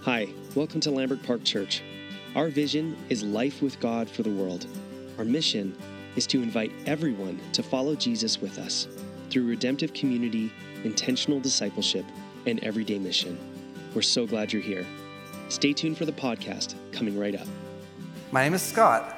Hi, welcome to Lambert Park Church. Our vision is life with God for the world. Our mission is to invite everyone to follow Jesus with us through redemptive community, intentional discipleship, and everyday mission. We're so glad you're here. Stay tuned for the podcast coming right up. My name is Scott.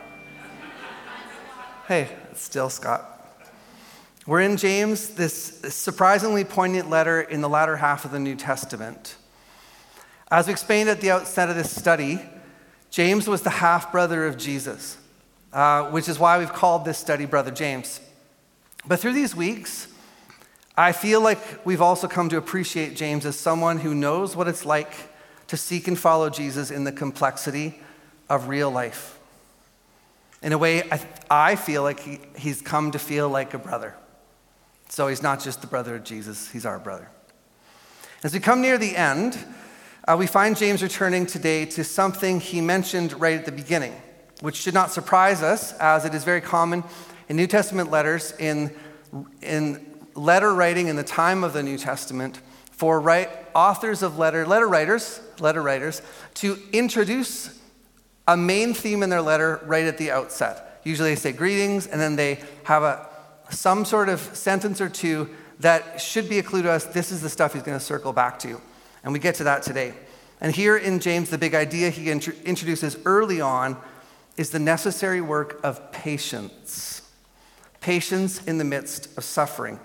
Hey, it's still Scott. We're in James, this surprisingly poignant letter in the latter half of the New Testament. As we explained at the outset of this study, James was the half-brother of Jesus, which is why we've called this study Brother James. But through these weeks, I feel like we've also come to appreciate James as someone who knows what it's like to seek and follow Jesus in the complexity of real life. In a way, I feel like he's come to feel like a brother. So he's not just the brother of Jesus, he's our brother. As we come near the end, we find James returning today to something he mentioned right at the beginning, which should not surprise us, as it is very common in New Testament letters, in letter writing in the time of the New Testament, for authors of letter writers, to introduce a main theme in their letter right at the outset. Usually they say greetings, and then they have some sort of sentence or two that should be a clue to us. This is the stuff he's going to circle back to. And we get to that today. And here in James, the big idea he introduces early on is the necessary work of patience. Patience in the midst of suffering.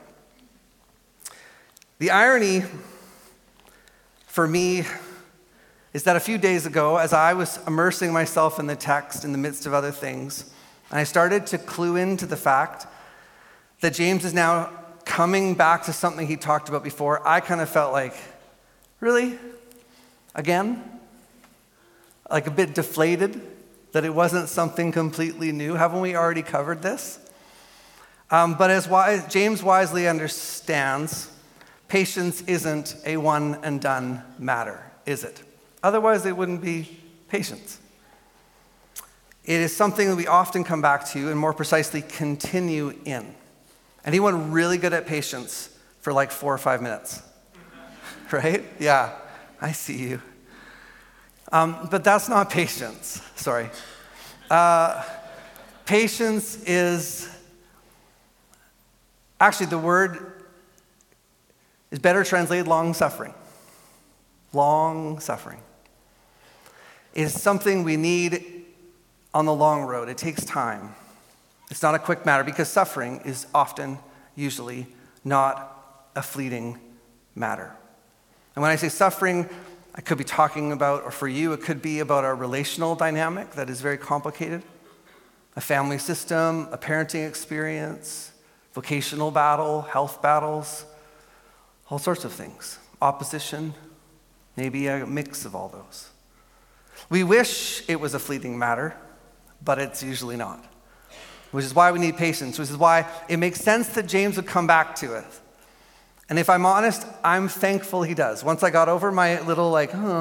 The irony for me is that a few days ago, as I was immersing myself in the text in the midst of other things, and I started to clue into the fact that James is now coming back to something he talked about before, I kind of felt like, really? Again? Like a bit deflated that it wasn't something completely new. Haven't we already covered this? But as James wisely understands, patience isn't a one and done matter, is it? Otherwise, it wouldn't be patience. It is something that we often come back to and more precisely continue in. Anyone really good at patience for like 4 or 5 minutes? Right? Yeah, I see you. But that's not patience. Sorry. Patience is, actually the word is better translated long suffering. Long suffering. It is something we need on the long road. It takes time. It's not a quick matter because suffering is often, usually, not a fleeting matter. And when I say suffering, I could be talking about, or for you, it could be about a relational dynamic that is very complicated, a family system, a parenting experience, vocational battle, health battles, all sorts of things, opposition, maybe a mix of all those. We wish it was a fleeting matter, but it's usually not, which is why we need patience, which is why it makes sense that James would come back to it. And if I'm honest, I'm thankful he does. Once I got over my little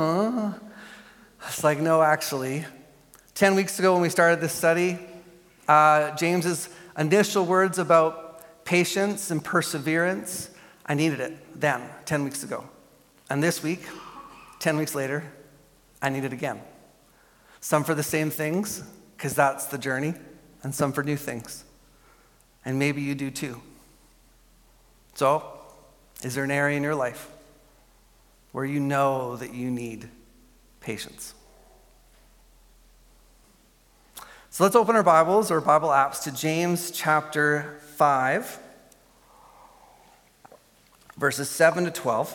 it's like, no, actually. 10 weeks ago when we started this study, James's initial words about patience and perseverance, I needed it then, 10 weeks ago. And this week, 10 weeks later, I need it again. Some for the same things, because that's the journey, and some for new things. And maybe you do too. So, is there an area in your life where you know that you need patience? So let's open our Bibles or Bible apps to James chapter 5, verses 7 to 12,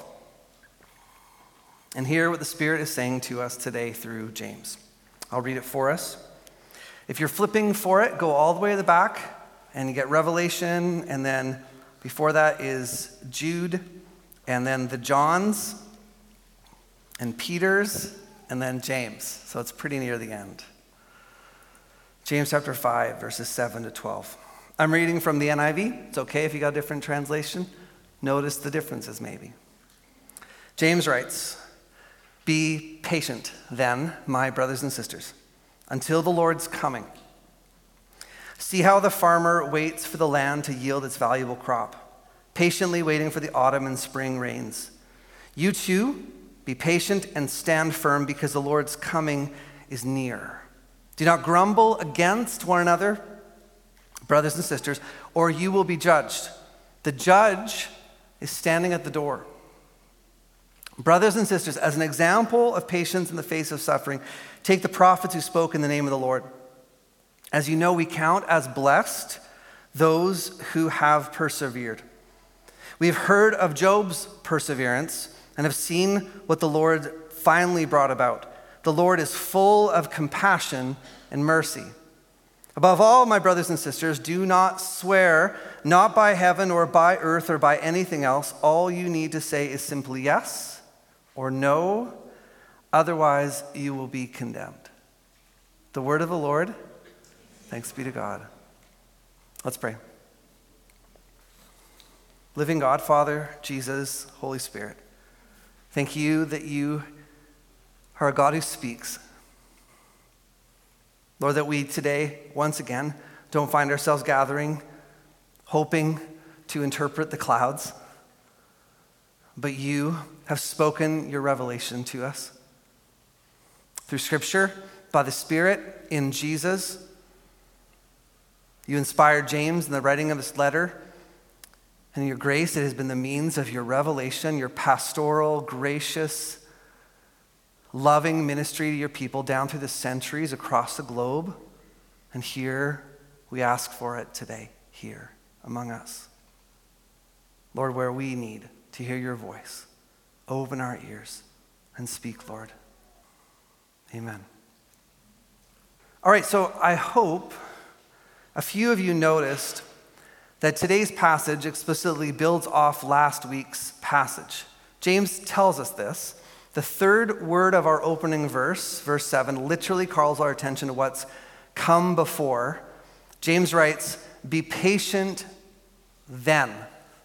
and hear what the Spirit is saying to us today through James. I'll read it for us. If you're flipping for it, go all the way to the back, and you get Revelation, and then before that is Jude, and then the Johns, and Peter's, and then James. So it's pretty near the end. James chapter 5, verses 7 to 12. I'm reading from the NIV. It's okay if you got a different translation. Notice the differences maybe. James writes, "Be patient then, my brothers and sisters, until the Lord's coming. See how the farmer waits for the land to yield its valuable crop, patiently waiting for the autumn and spring rains. You too Be patient and stand firm because the Lord's coming is near. Do not grumble against one another, brothers and sisters, or you will be judged. The judge is standing at the door. Brothers and sisters, as an example of patience in the face of suffering, take the prophets who spoke in the name of the Lord. As you know, we count as blessed those who have persevered. We have heard of Job's perseverance and have seen what the Lord finally brought about. The Lord is full of compassion and mercy. Above all, my brothers and sisters, do not swear, not by heaven or by earth or by anything else. All you need to say is simply yes or no, otherwise you will be condemned. The word of the Lord. Thanks be to God. Let's pray. Living God, Father, Jesus, Holy Spirit, thank you that you are a God who speaks. Lord, that we today, once again, don't find ourselves gathering, hoping to interpret the clouds, but you have spoken your revelation to us through Scripture, by the Spirit, in Jesus. You inspired James in the writing of this letter, and in your grace, it has been the means of your revelation, your pastoral, gracious, loving ministry to your people down through the centuries across the globe. And here we ask for it today, here among us. Lord, where we need to hear your voice, open our ears and speak, Lord. Amen. All right, so I hope a few of you noticed that today's passage explicitly builds off last week's passage. James tells us this. The third word of our opening verse, verse 7, literally calls our attention to what's come before. James writes, be patient then.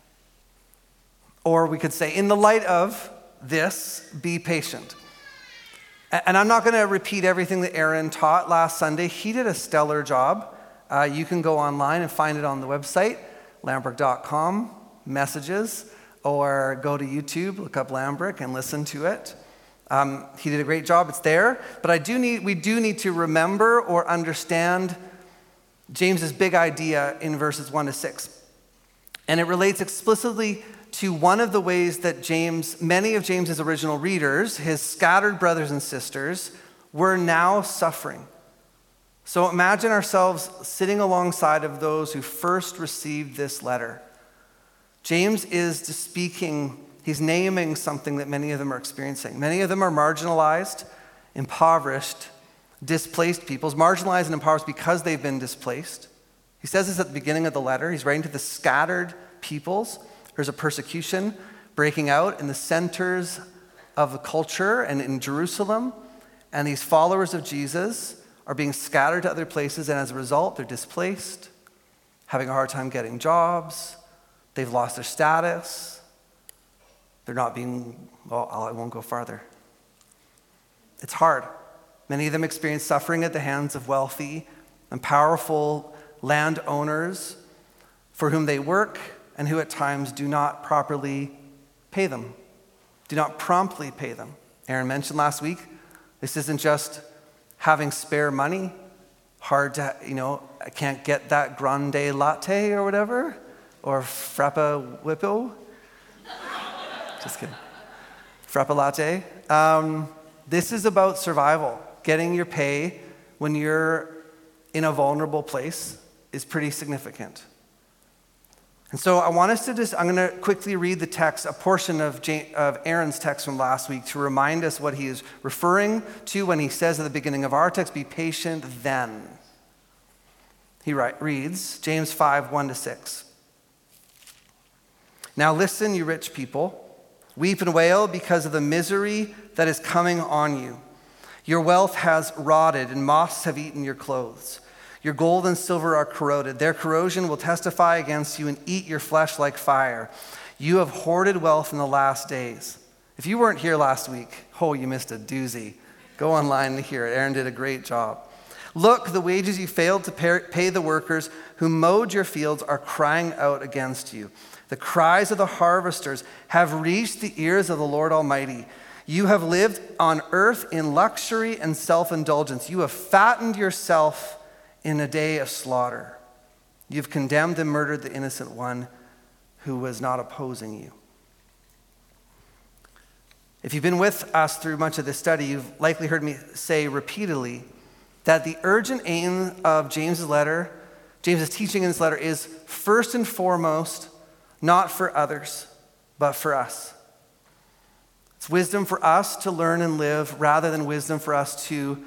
Or we could say, in the light of this, be patient. And I'm not going to repeat everything that Aaron taught last Sunday. He did a stellar job. You can go online and find it on the website, lambrick.com, messages, or go to YouTube, look up Lambrick and listen to it. He did a great job. It's there. But we do need to remember or understand James's big idea in verses 1 to 6. And it relates explicitly to one of the ways that many of James's original readers, his scattered brothers and sisters, were now suffering. So imagine ourselves sitting alongside of those who first received this letter. James is speaking, he's naming something that many of them are experiencing. Many of them are marginalized, impoverished, displaced peoples, marginalized and impoverished because they've been displaced. He says this at the beginning of the letter. He's writing to the scattered peoples. There's a persecution breaking out in the centers of the culture and in Jerusalem. And these followers of Jesus are being scattered to other places, and as a result, they're displaced, having a hard time getting jobs. They've lost their status. They're not being, I won't go farther. It's hard. Many of them experience suffering at the hands of wealthy and powerful landowners for whom they work and who at times do not properly pay them, do not promptly pay them. Aaron mentioned last week, this isn't just having spare money, hard to, I can't get that grande latte or whatever, or frappa whippo. Just kidding. Frappa latte. This is about survival. Getting your pay when you're in a vulnerable place is pretty significant. And so I want us to I'm going to quickly read the text, a portion of Aaron's text from last week to remind us what he is referring to when he says at the beginning of our text, be patient then. He reads, James 5, 1-6. Now listen, you rich people, weep and wail because of the misery that is coming on you. Your wealth has rotted and moths have eaten your clothes. Your gold and silver are corroded. Their corrosion will testify against you and eat your flesh like fire. You have hoarded wealth in the last days. If you weren't here last week, you missed a doozy. Go online and hear it. Aaron did a great job. Look, the wages you failed to pay the workers who mowed your fields are crying out against you. The cries of the harvesters have reached the ears of the Lord Almighty. You have lived on earth in luxury and self-indulgence. You have fattened yourself in a day of slaughter. You've condemned and murdered the innocent one who was not opposing you. If you've been with us through much of this study, you've likely heard me say repeatedly that the urgent aim of James's teaching in this letter is first and foremost, not for others, but for us. It's wisdom for us to learn and live rather than wisdom for us to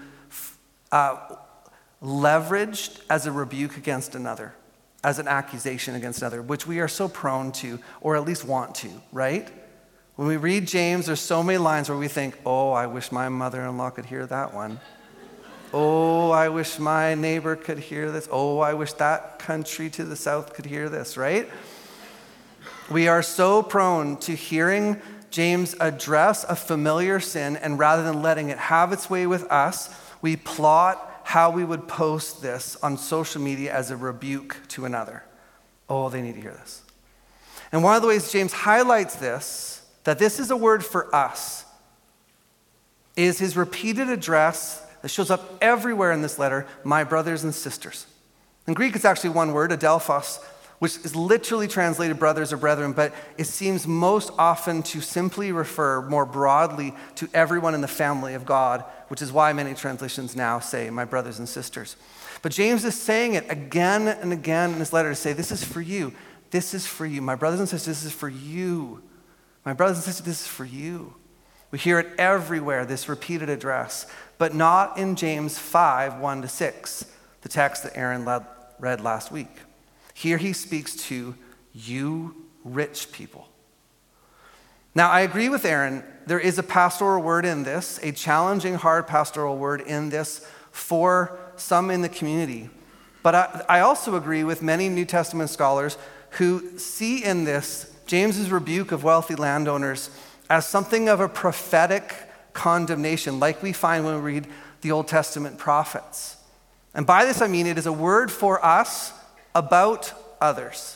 leverage as a rebuke against another, as an accusation against another, which we are so prone to, or at least want to, right? When we read James, there's so many lines where we think, oh, I wish my mother-in-law could hear that one. Oh, I wish my neighbor could hear this. Oh, I wish that country to the south could hear this, right? We are so prone to hearing James address a familiar sin, and rather than letting it have its way with us, we plot how we would post this on social media as a rebuke to another. Oh, they need to hear this. And one of the ways James highlights this, that this is a word for us, is his repeated address that shows up everywhere in this letter, my brothers and sisters. In Greek, it's actually one word, adelphos, which is literally translated brothers or brethren, but it seems most often to simply refer more broadly to everyone in the family of God, which is why many translations now say, my brothers and sisters. But James is saying it again and again in his letter to say, this is for you. This is for you. My brothers and sisters, this is for you. My brothers and sisters, this is for you. We hear it everywhere, this repeated address, but not in James 5, 1-6, the text that Aaron read last week. Here he speaks to you rich people. Now, I agree with Aaron. There is a pastoral word in this, a challenging, hard pastoral word in this for some in the community. But I also agree with many New Testament scholars who see in this James's rebuke of wealthy landowners as something of a prophetic condemnation, like we find when we read the Old Testament prophets. And by this I mean it is a word for us about others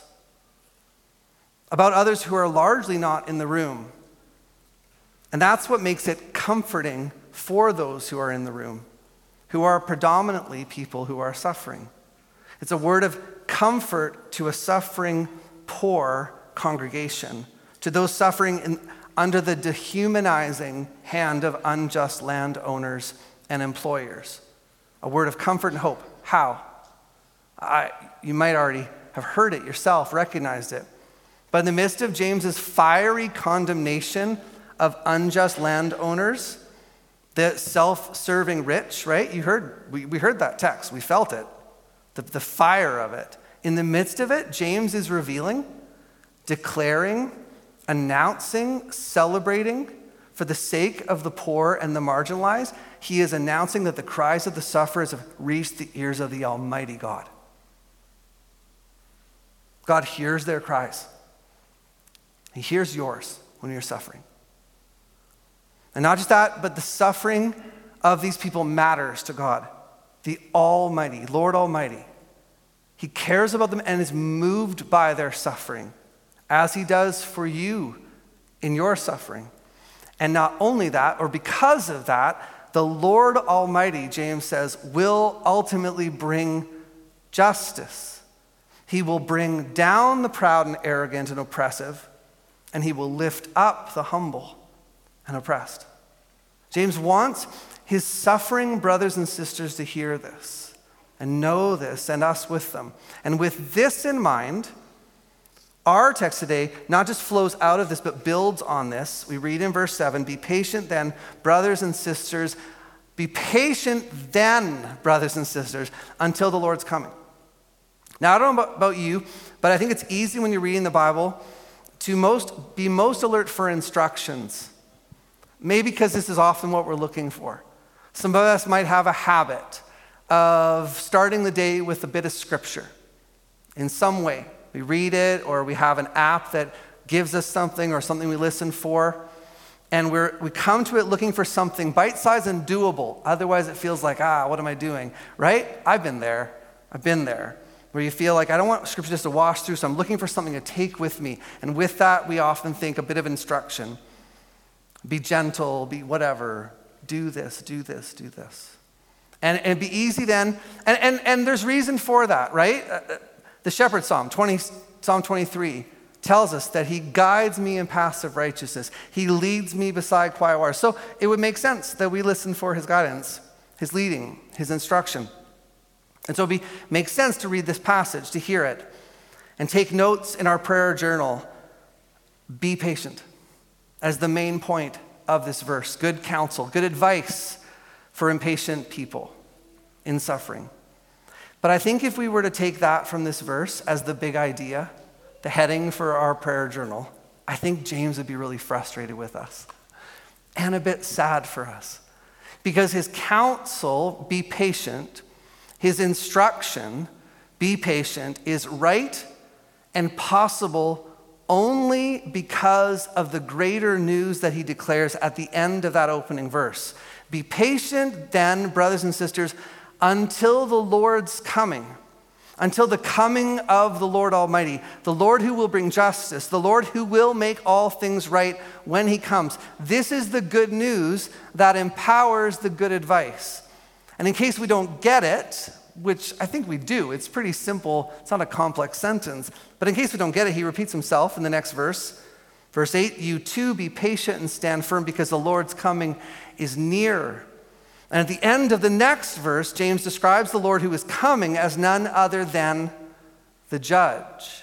who are largely not in the room. And that's what makes it comforting for those who are in the room, who are predominantly people who are suffering. It's a word of comfort to a suffering, poor congregation, to those suffering under the dehumanizing hand of unjust landowners and employers. A word of comfort and hope. How? You might already have heard it yourself, recognized it. But in the midst of James's fiery condemnation of unjust landowners, the self-serving rich, right? We heard that text. We felt it. The fire of it. In the midst of it, James is revealing, declaring, announcing, celebrating for the sake of the poor and the marginalized. He is announcing that the cries of the sufferers have reached the ears of the Almighty God. God hears their cries. He hears yours when you're suffering. And not just that, but the suffering of these people matters to God, the Almighty, Lord Almighty. He cares about them and is moved by their suffering, as he does for you in your suffering. And not only that, or because of that, the Lord Almighty, James says, will ultimately bring justice. He will bring down the proud and arrogant and oppressive, and he will lift up the humble and oppressed. James wants his suffering brothers and sisters to hear this and know this, and us with them. And with this in mind, our text today not just flows out of this, but builds on this. We read in verse 7, be patient then, brothers and sisters. Be patient then, brothers and sisters, until the Lord's coming. Now, I don't know about you, but I think it's easy when you're reading the Bible to be most alert for instructions. Maybe because this is often what we're looking for. Some of us might have a habit of starting the day with a bit of scripture in some way. We read it, or we have an app that gives us something, or something we listen for, and we come to it looking for something bite-sized and doable. Otherwise, it feels like, what am I doing, right? I've been there, where you feel like, I don't want scripture just to wash through, so I'm looking for something to take with me. And with that, we often think a bit of instruction. be gentle, be whatever, do this, do this, do this. And it'd be easy then, and there's reason for that, right? The Shepherd Psalm 23, tells us that he guides me in paths of righteousness. He leads me beside quiet waters. So it would make sense that we listen for his guidance, his leading, his instruction. And so it makes sense to read this passage, to hear it, and take notes in our prayer journal. Be patient as the main point of this verse. Good counsel, good advice for impatient people in suffering. But I think if we were to take that from this verse as the big idea, the heading for our prayer journal, I think James would be really frustrated with us and a bit sad for us. Because his counsel, be patient, his instruction, be patient, is right and possible only because of the greater news that he declares at the end of that opening verse. Be patient then, brothers and sisters, until the Lord's coming. Until the coming of the Lord Almighty, the Lord who will bring justice, the Lord who will make all things right when he comes. This is the good news that empowers the good advice. And in case we don't get it, which I think we do, it's pretty simple, it's not a complex sentence, but in case we don't get it, he repeats himself in the next verse. Verse 8, you too be patient and stand firm because the Lord's coming is near. And at the end of the next verse, James describes the Lord who is coming as none other than the judge.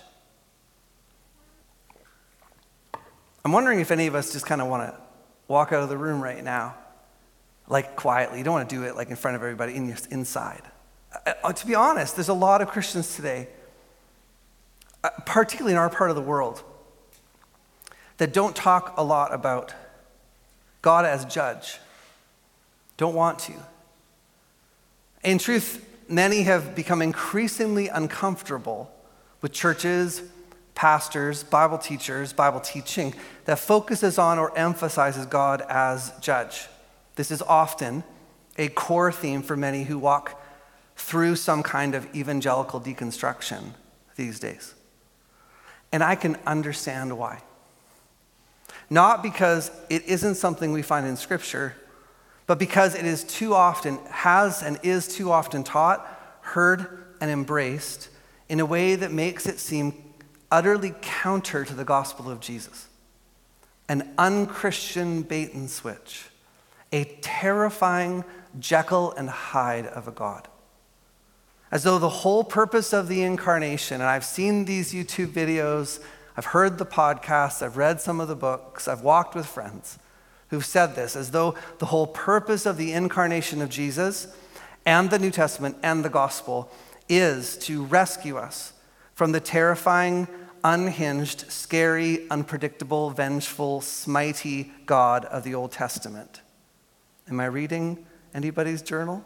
I'm wondering if any of us just kind of want to walk out of the room right now, like quietly. You don't want to do it like in front of everybody inside. To be honest, there's a lot of Christians today, particularly in our part of the world, that don't talk a lot about God as judge. Don't want to. In truth, many have become increasingly uncomfortable with churches, pastors, Bible teachers, Bible teaching that focuses on or emphasizes God as judge. This is often a core theme for many who walk through some kind of evangelical deconstruction these days. And I can understand why. Not because it isn't something we find in Scripture, but because it is too often, has and is too often taught, heard, and embraced in a way that makes it seem utterly counter to the gospel of Jesus. An unchristian bait and switch. A terrifying Jekyll and Hyde of a God. As though the whole purpose of the incarnation, and I've seen these YouTube videos, I've heard the podcasts, I've read some of the books, I've walked with friends who've said this, as though the whole purpose of the incarnation of Jesus and the New Testament and the gospel is to rescue us from the terrifying, unhinged, scary, unpredictable, vengeful, smitey God of the Old Testament. Am I reading anybody's journal?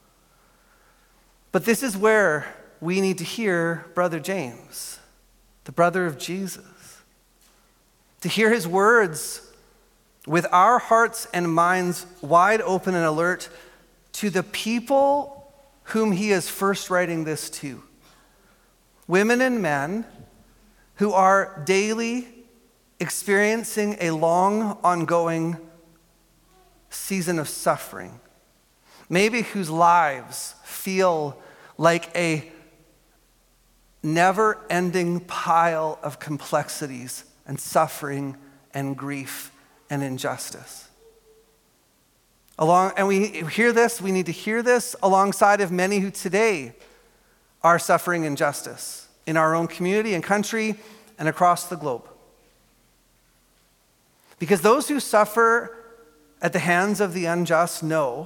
But this is where we need to hear Brother James, the brother of Jesus, to hear his words with our hearts and minds wide open and alert to the people whom he is first writing this to. Women and men who are daily experiencing a long, ongoing season of suffering. Maybe whose lives feel like a never-ending pile of complexities and suffering and grief and injustice. And we hear this, we need to hear this alongside of many who today are suffering injustice in our own community and country and across the globe. Because those who suffer at the hands of the unjust know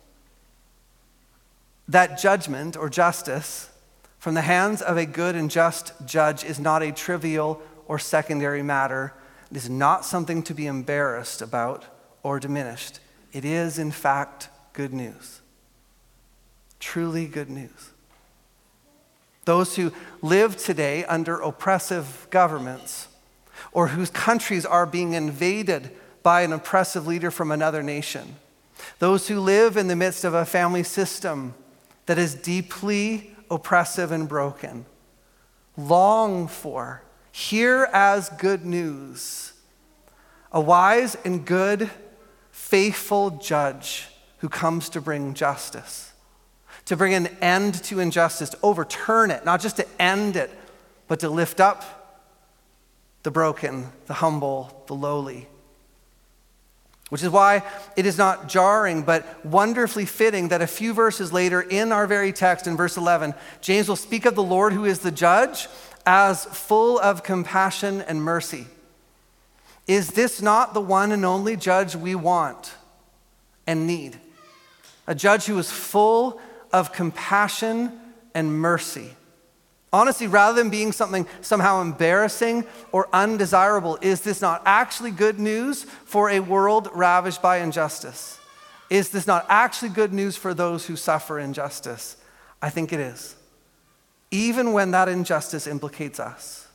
that judgment or justice from the hands of a good and just judge is not a trivial or secondary matter. It is not something to be embarrassed about or diminished. It is, in fact, good news. Truly good news. Those who live today under oppressive governments or whose countries are being invaded by an oppressive leader from another nation. Those who live in the midst of a family system that is deeply oppressive and broken. Long for, hear as good news, a wise and good, faithful judge who comes to bring justice, to bring an end to injustice, to overturn it, not just to end it, but to lift up the broken, the humble, the lowly. Which is why it is not jarring, but wonderfully fitting that a few verses later in our very text, in verse 11, James will speak of the Lord who is the judge as full of compassion and mercy. Is this not the one and only judge we want and need? A judge who is full of compassion and mercy. Honestly, rather than being something somehow embarrassing or undesirable, is this not actually good news for a world ravaged by injustice? Is this not actually good news for those who suffer injustice? I think it is. Even when that injustice implicates us.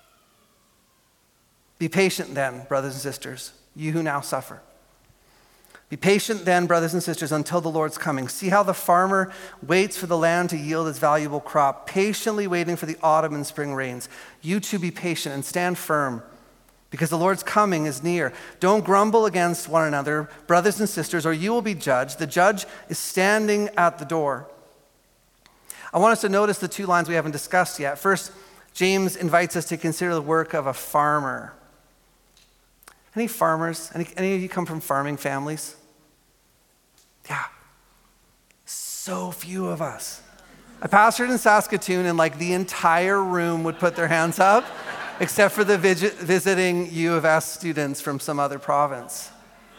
Be patient then, brothers and sisters, you who now suffer. Be patient then, brothers and sisters, until the Lord's coming. See how the farmer waits for the land to yield its valuable crop, patiently waiting for the autumn and spring rains. You too be patient and stand firm, because the Lord's coming is near. Don't grumble against one another, brothers and sisters, or you will be judged. The judge is standing at the door. I want us to notice the two lines we haven't discussed yet. First, James invites us to consider the work of a farmer. Any farmers? Any of you come from farming families? Yeah. So few of us. I pastored in Saskatoon, and like the entire room would put their hands up, except for the visiting U of S students from some other province.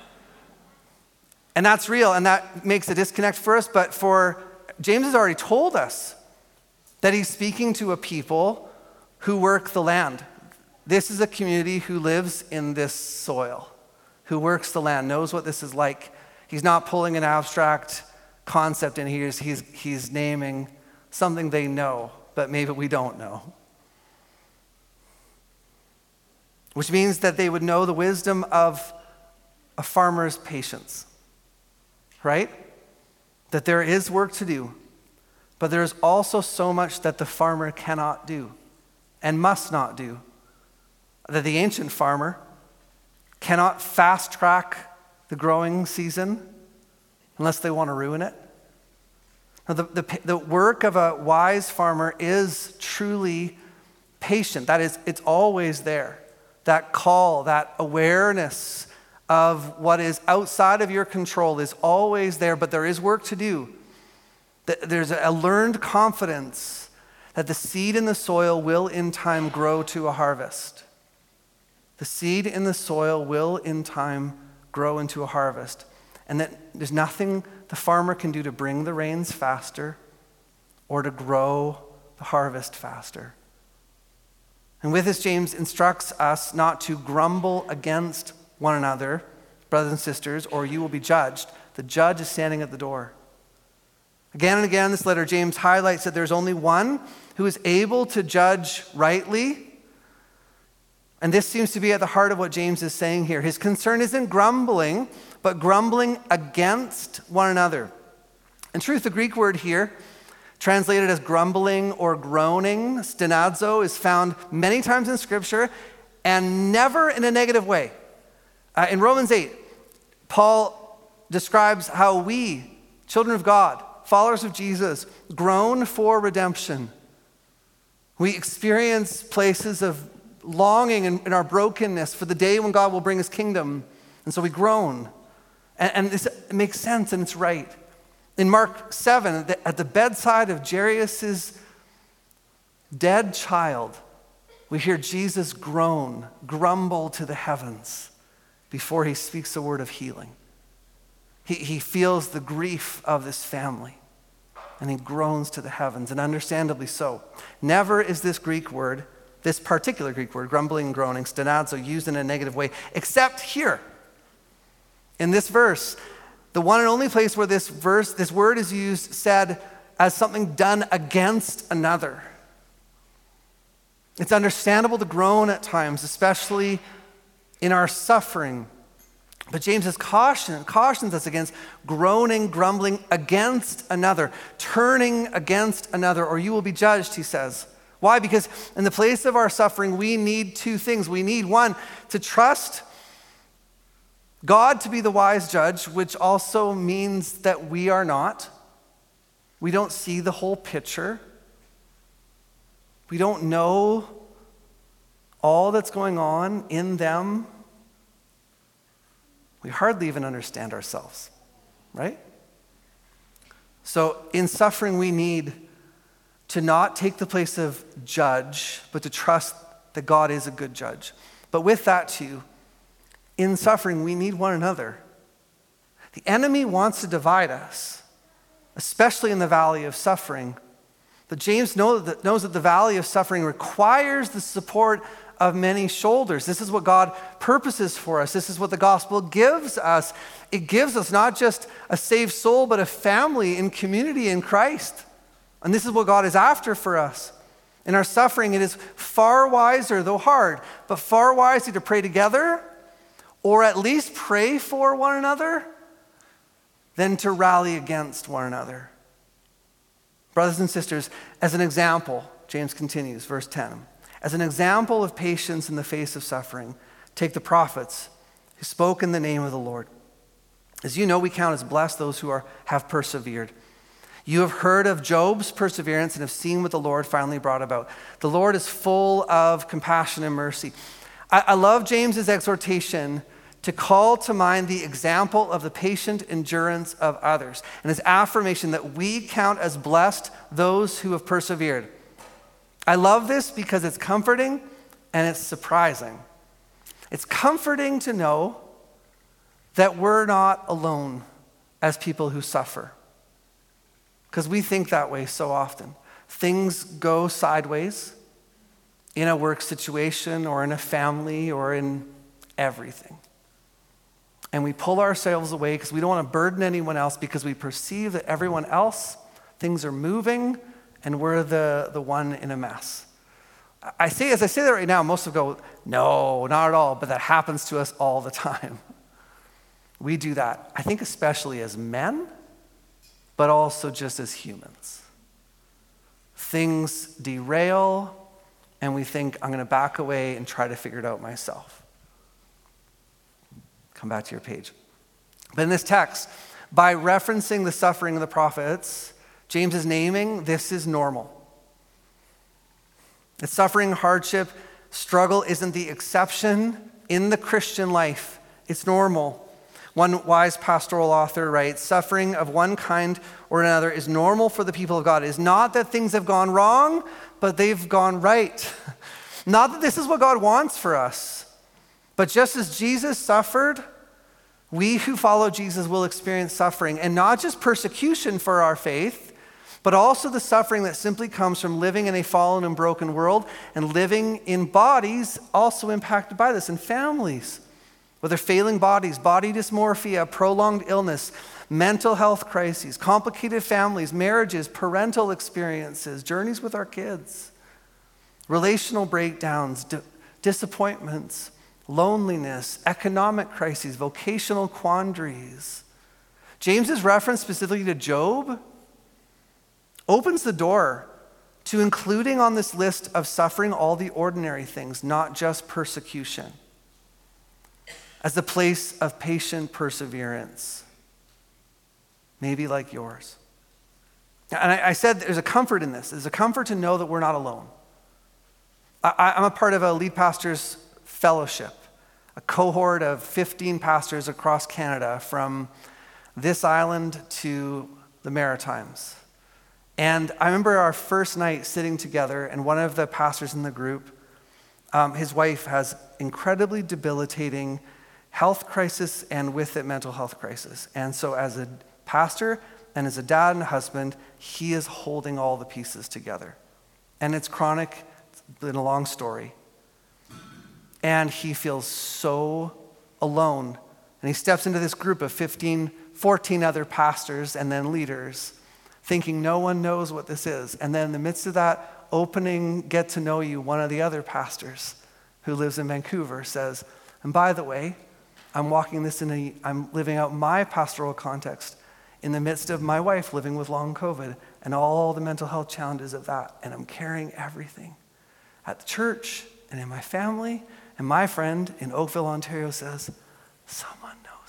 And that's real, and that makes a disconnect for us, but James has already told us that he's speaking to a people who work the land. This is a community who lives in this soil, who works the land, knows what this is like. He's not pulling an abstract concept in here. He's naming something they know, but maybe we don't know. Which means that they would know the wisdom of a farmer's patience, right? That there is work to do, but there is also so much that the farmer cannot do and must not do. That the ancient farmer cannot fast track the growing season unless they want to ruin it. Now, the work of a wise farmer is truly patient. That is, it's always there. That call, that awareness of what is outside of your control is always there, but there is work to do. There's a learned confidence that the seed in the soil will in time grow to a harvest. The seed in the soil will in time grow into a harvest. And that there's nothing the farmer can do to bring the rains faster or to grow the harvest faster. And with this, James instructs us not to grumble against one another, brothers and sisters, or you will be judged. The judge is standing at the door. Again and again in this letter, James highlights that there's only one who is able to judge rightly. And this seems to be at the heart of what James is saying here. His concern isn't grumbling, but grumbling against one another. In truth, the Greek word here, translated as grumbling or groaning, stenazo, is found many times in Scripture and never in a negative way. In Romans 8, Paul describes how we, children of God, followers of Jesus, groan for redemption. We experience places of longing in our brokenness for the day when God will bring his kingdom. And so we groan. And this makes sense and it's right. In Mark 7, at the bedside of Jairus' dead child, we hear Jesus groan, grumble to the heavens before he speaks a word of healing. He feels the grief of this family and he groans to the heavens, and understandably so. Never is this Greek word, this particular Greek word, grumbling and groaning, stenazo, used in a negative way, except here. In this verse, the one and only place where this word is used, said as something done against another. It's understandable to groan at times, especially in our suffering. But James cautions us against groaning, grumbling against another, turning against another, or you will be judged, he says. Why? Because in the place of our suffering, we need two things. We need, one, to trust God to be the wise judge, which also means that we are not. We don't see the whole picture. We don't know all that's going on in them. We hardly even understand ourselves, right? So in suffering, we need to not take the place of judge, but to trust that God is a good judge. But with that too, in suffering, we need one another. The enemy wants to divide us, especially in the valley of suffering. But James knows that the valley of suffering requires the support of many shoulders. This is what God purposes for us. This is what the gospel gives us. It gives us not just a saved soul, but a family and community in Christ. And this is what God is after for us. In our suffering, it is far wiser, though hard, but far wiser to pray together, or at least pray for one another, than to rally against one another. Brothers and sisters, as an example, James continues, verse 10, as an example of patience in the face of suffering, take the prophets who spoke in the name of the Lord. As you know, we count as blessed those who have persevered. You have heard of Job's perseverance and have seen what the Lord finally brought about. The Lord is full of compassion and mercy. I love James's exhortation to call to mind the example of the patient endurance of others, and his affirmation that we count as blessed those who have persevered. I love this because it's comforting and it's surprising. It's comforting to know that we're not alone as people who suffer, because we think that way so often. Things go sideways in a work situation or in a family or in everything. And we pull ourselves away because we don't want to burden anyone else, because we perceive that everyone else, things are moving, and we're the one in a mess. As I say that right now, most of go, no, not at all, but that happens to us all the time. We do that, I think especially as men, but also just as humans. Things derail, and we think, I'm going to back away and try to figure it out myself. Come back to your page. But in this text, by referencing the suffering of the prophets, James is naming this is normal. That suffering, hardship, struggle isn't the exception in the Christian life. It's normal. One wise pastoral author writes, suffering of one kind or another is normal for the people of God. It is not that things have gone wrong, but they've gone right. Not that this is what God wants for us, but just as Jesus suffered, we who follow Jesus will experience suffering, and not just persecution for our faith, but also the suffering that simply comes from living in a fallen and broken world and living in bodies also impacted by this, in families. Whether failing bodies, body dysmorphia, prolonged illness, mental health crises, complicated families, marriages, parental experiences, journeys with our kids, relational breakdowns, disappointments, loneliness, economic crises, vocational quandaries. James's reference specifically to Job opens the door to including on this list of suffering all the ordinary things, not just persecution, as the place of patient perseverance, maybe like yours. And I said there's a comfort in this. There's a comfort to know that we're not alone. I'm a part of a lead pastor's fellowship, a cohort of 15 pastors across Canada from this island to the Maritimes. And I remember our first night sitting together, and one of the pastors in the group, his wife has incredibly debilitating health crisis and with it mental health crisis. And so as a pastor and as a dad and a husband, he is holding all the pieces together. And it's chronic, it's been a long story. And he feels so alone. And he steps into this group of 14 other pastors and then leaders, thinking no one knows what this is. And then in the midst of that opening get to know you, one of the other pastors who lives in Vancouver says, and by the way, I'm living out my pastoral context in the midst of my wife living with long COVID and all the mental health challenges of that. And I'm carrying everything at the church and in my family. And my friend in Oakville, Ontario says, someone knows.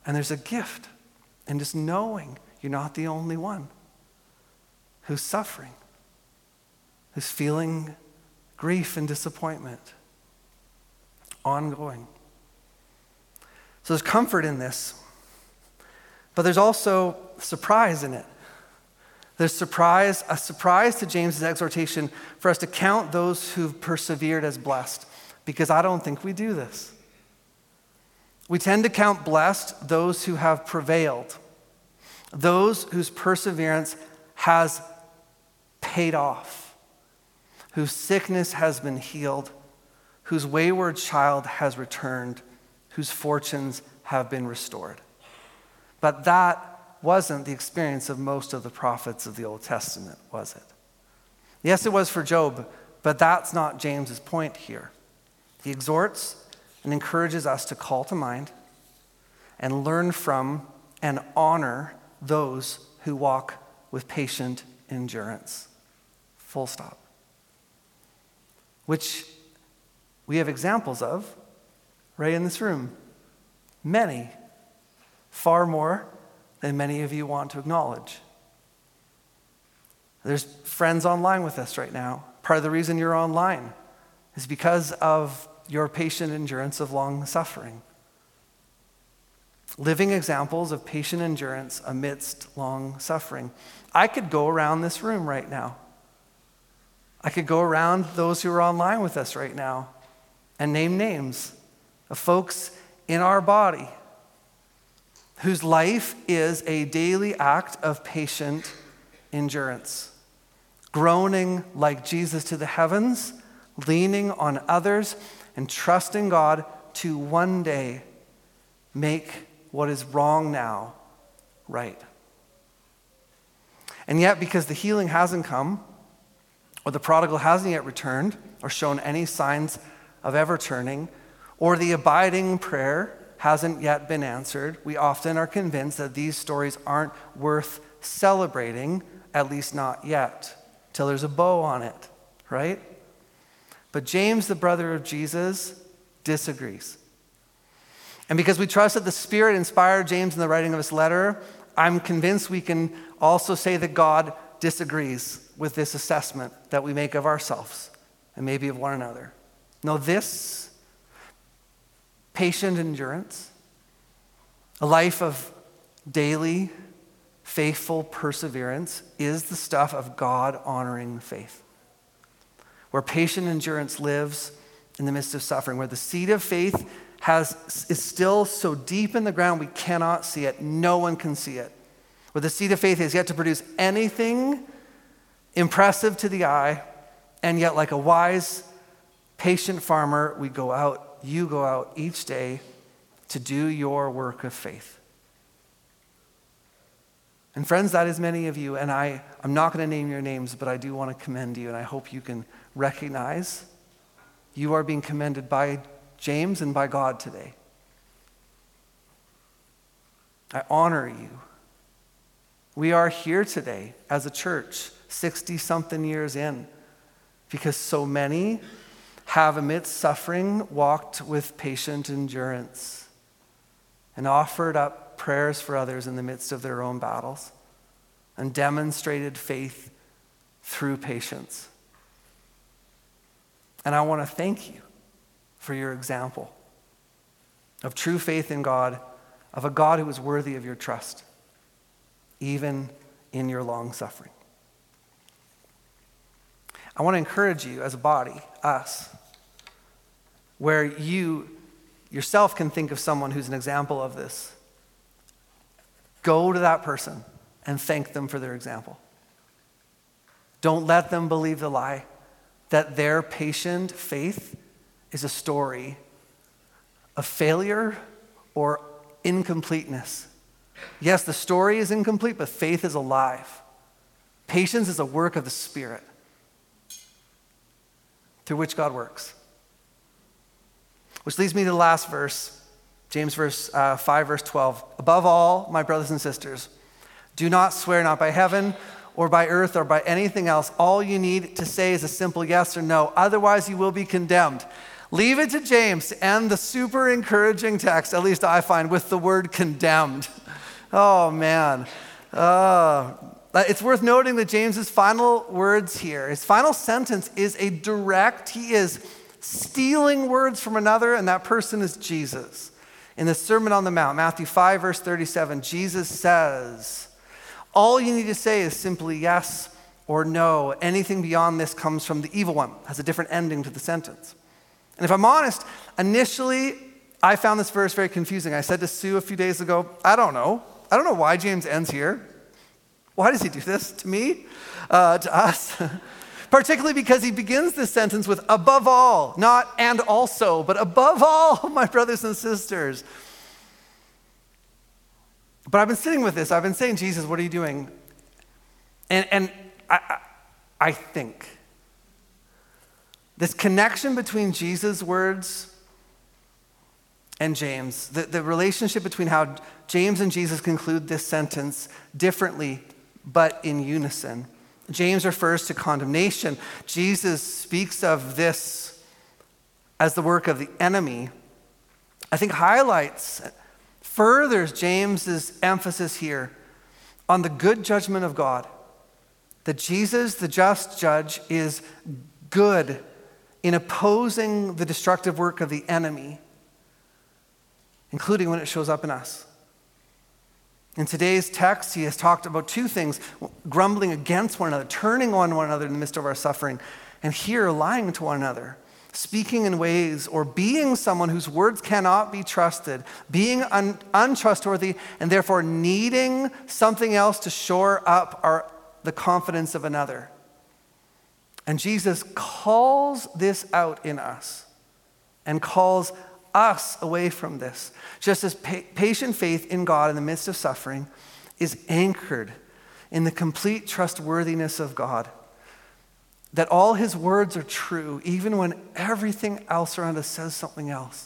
And there's a gift in just knowing you're not the only one who's suffering, who's feeling grief and disappointment, ongoing. So there's comfort in this, but there's also surprise in it. There's a surprise to James's exhortation for us to count those who've persevered as blessed, because I don't think we do this. We tend to count blessed those who have prevailed, those whose perseverance has paid off, whose sickness has been healed, whose wayward child has returned, whose fortunes have been restored. But that wasn't the experience of most of the prophets of the Old Testament, was it? Yes, it was for Job, but that's not James's point here. He exhorts and encourages us to call to mind and learn from and honor those who walk with patient endurance. Full stop. Which we have examples of right in this room. Many, far more than many of you want to acknowledge. There's friends online with us right now. Part of the reason you're online is because of your patient endurance of long suffering. Living examples of patient endurance amidst long suffering. I could go around this room right now. I could go around those who are online with us right now and name names of folks in our body whose life is a daily act of patient endurance, groaning like Jesus to the heavens, leaning on others, and trusting God to one day make what is wrong now right. And yet, because the healing hasn't come, or the prodigal hasn't yet returned, or shown any signs of ever turning, or the abiding prayer hasn't yet been answered, we often are convinced that these stories aren't worth celebrating, at least not yet, till there's a bow on it, right? But James, the brother of Jesus, disagrees. And because we trust that the Spirit inspired James in the writing of this letter, I'm convinced we can also say that God disagrees with this assessment that we make of ourselves and maybe of one another. No, this patient endurance, a life of daily, faithful perseverance, is the stuff of God-honoring faith, where patient endurance lives in the midst of suffering, where the seed of faith is still so deep in the ground we cannot see it. No one can see it. Where the seed of faith has yet to produce anything impressive to the eye, and yet like a wise, patient farmer, you go out each day to do your work of faith. And friends, that is many of you, and I'm not going to name your names, but I do want to commend you, and I hope you can recognize you are being commended by James and by God today. I honor you. We are here today as a church, 60-something years in, because so many have, amidst suffering, walked with patient endurance and offered up prayers for others in the midst of their own battles and demonstrated faith through patience. And I want to thank you for your example of true faith in God, of a God who is worthy of your trust, even in your long suffering. I want to encourage you as a body, us, where you yourself can think of someone who's an example of this. Go to that person and thank them for their example. Don't let them believe the lie that their patient faith is a story of failure or incompleteness. Yes, the story is incomplete, but faith is alive. Patience is a work of the Spirit through which God works. Which leads me to the last verse, James 5, verse 12. Above all, my brothers and sisters, do not swear, not by heaven or by earth or by anything else. All you need to say is a simple yes or no. Otherwise, you will be condemned. Leave it to James to end the super encouraging text, at least I find, with the word condemned. Oh, man. It's worth noting that James's final words here, his final sentence is a direct, he is stealing words from another, and that person is Jesus. In the Sermon on the Mount, Matthew 5, verse 37, Jesus says, all you need to say is simply yes or no. Anything beyond this comes from the evil one. Has a different ending to the sentence. And if I'm honest, initially, I found this verse very confusing. I said to Sue a few days ago, I don't know why James ends here. Why does he do this to me, to us? Particularly because he begins this sentence with above all, not and also, but above all, my brothers and sisters. But I've been sitting with this. I've been saying, Jesus, what are you doing? And I think this connection between Jesus' words and James, the relationship between how James and Jesus conclude this sentence differently, but in unison. James refers to condemnation. Jesus speaks of this as the work of the enemy. I think furthers James's emphasis here on the good judgment of God. That Jesus, the just judge, is good in opposing the destructive work of the enemy, including when it shows up in us. In today's text, he has talked about two things: grumbling against one another, turning on one another in the midst of our suffering, and here lying to one another, speaking in ways or being someone whose words cannot be trusted, being untrustworthy, and therefore needing something else to shore up the confidence of another. And Jesus calls this out in us and calls us away from this. Just as patient faith in God in the midst of suffering is anchored in the complete trustworthiness of God, that all his words are true, even when everything else around us says something else.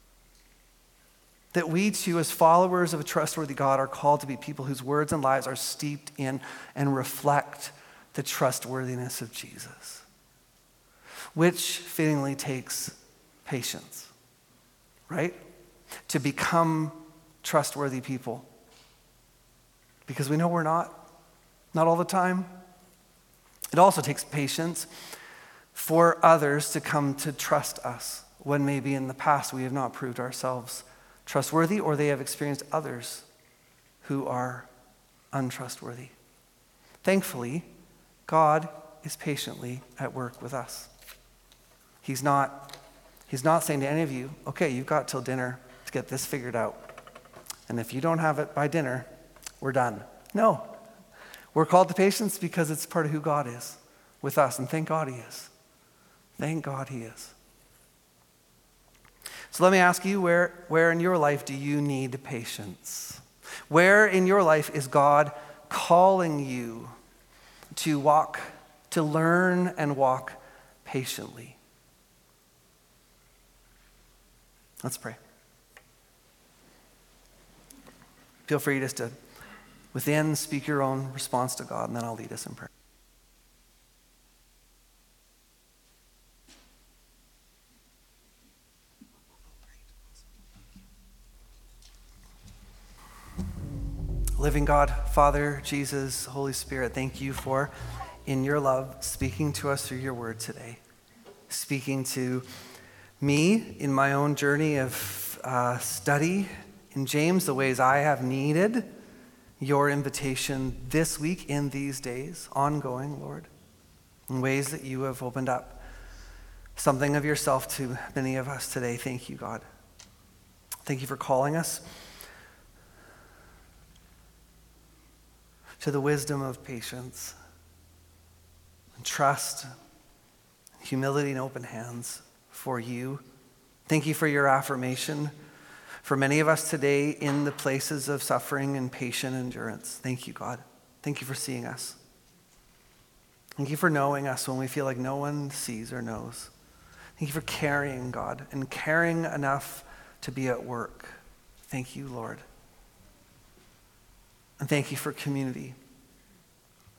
That we too, as followers of a trustworthy God, are called to be people whose words and lives are steeped in and reflect the trustworthiness of Jesus, which fittingly takes patience, right? To become trustworthy people. Because we know we're not all the time. It also takes patience for others to come to trust us when maybe in the past we have not proved ourselves trustworthy, or they have experienced others who are untrustworthy. Thankfully, God is patiently at work with us. He's not saying to any of you, okay, you've got till dinner to get this figured out. And if you don't have it by dinner, we're done. No. We're called to patience because it's part of who God is with us. And thank God he is. Thank God he is. So let me ask you, where in your life do you need patience? Where in your life is God calling you to learn and walk patiently? Let's pray. Feel free just to, within, speak your own response to God, and then I'll lead us in prayer. Living God, Father, Jesus, Holy Spirit, thank you for, in your love, speaking to us through your word today. Speaking to me in my own journey of study in James, the ways I have needed your invitation this week, in these days, ongoing, Lord, in ways that you have opened up something of yourself to many of us today. Thank you, God. Thank you for calling us to the wisdom of patience and trust, humility and open hands for you. Thank you for your affirmation for many of us today in the places of suffering and patient endurance. Thank you, God. Thank you for seeing us. Thank you for knowing us when we feel like no one sees or knows. Thank you for caring, God, and caring enough to be at work. Thank you, Lord. And thank you for community.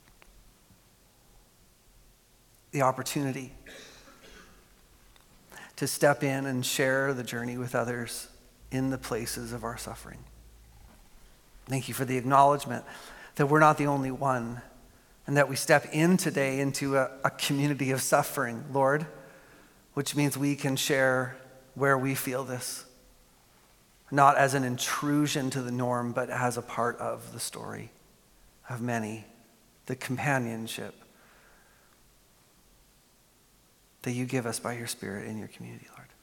The opportunity to step in and share the journey with others in the places of our suffering. Thank you for the acknowledgement that we're not the only one, and that we step in today into a community of suffering, Lord, which means we can share where we feel this, not as an intrusion to the norm, but as a part of the story of many, the companionship that you give us by your Spirit in your community, Lord.